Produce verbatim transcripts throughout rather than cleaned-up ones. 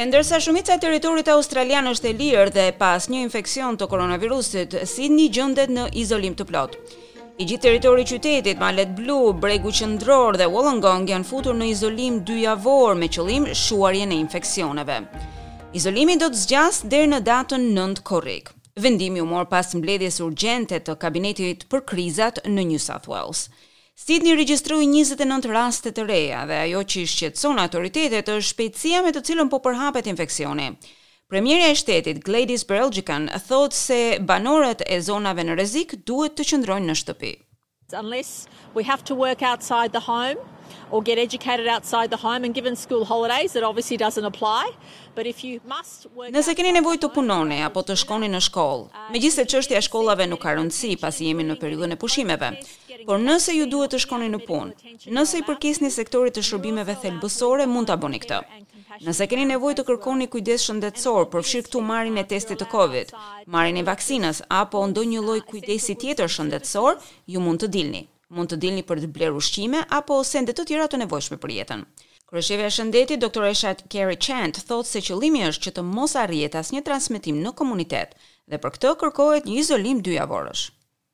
E ndërsa shumica e territorit australian është e lirë dhe pas një infeksion të koronavirusit, Sydney gjendet në izolim të plot. I gjithë territori i qytetit, Malet Blu, Bregu Qendror dhe Wollongong janë futur në izolim dy javor me qëllim shuarjen e infeksioneve. Izolimi do të zgjas deri në datën nëntë korrik. Vendimi u mor pas mbledhjes urgjente të kabinetit për krizat në New South Wales. Sydney regjistroi njëzet e nëntë raste të reja dhe ajo që shqetëson autoritetet është shpejtësia me të cilën po përhapet infeksioni. Premierja e shtetit Gladys Berejiklian thotë se banorët e zonave në rrezik duhet të qëndrojnë në shtëpi. Unless we have to work outside the home or get educated outside the home, and given school holidays that obviously doesn't apply, but if you must work Nëse keni nevojë të punoni apo të shkoni në shkollë, megjithëse çështja e shkollave nuk ka rëndësi pasi jemi në periudhën e pushimeve, por nëse ju duhet të shkoni në punë, nëse i përkisni sektorit të shërbimeve thelbësore, mund ta bëni këtë. Nëse keni nevojë të kërkoni kujdes shëndetësor, përfshir këtu marrjen e testit të Covid, marrjen e vaksinës apo ndonjë lloj kujdesi tjetër shëndetësor, ju mund të dilni. Mund të dilni për të bler ushqime apo sende të tjera të nevojshme për jetën. Kryeshefja e shëndetit, doktoresha Kerry Chant, thotë se qëllimi është që të mos arrihet asnjë transmetim në komunitet dhe për këtë kërkohet një izolim dy javorësh.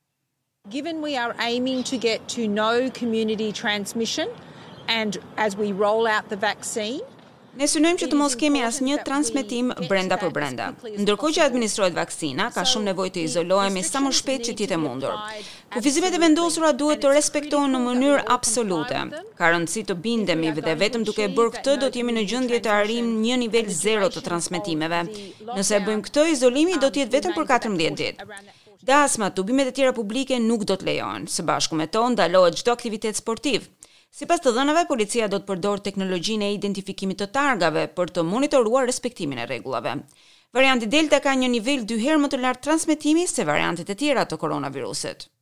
Given we are aiming to get to no community transmission and as we roll out the vaccine, ne synojmë që të mos kemi asnjë transmetim brenda për brenda. Ndërkohë që administrohet vaksina, ka shumë nevojë të izolohemi sa më shpejt që tjetë e mundur. Kufizimet e vendosura duhet të respektohen në mënyrë absolute. Ka rëndësi të bindemi dhe vetëm duke bërë këtë do të jemi në gjendje të arrijmë një nivel zero të transmetimeve. Nëse e bëjmë këtë, izolimi do të jetë vetëm për katërmbëdhjetë ditë. Dasmat, tubimet e tjera publike nuk do të lejohen. Së bashku me to ndalohet çdo aktivitet sportiv. Sipas të dhënave, policia do të përdorë teknologjinë e identifikimit të targave për të monitoruar respektimin e rregullave. Varianti Delta ka një nivel dy herë më të lartë transmetimi se variantet e tjera të koronavirusit.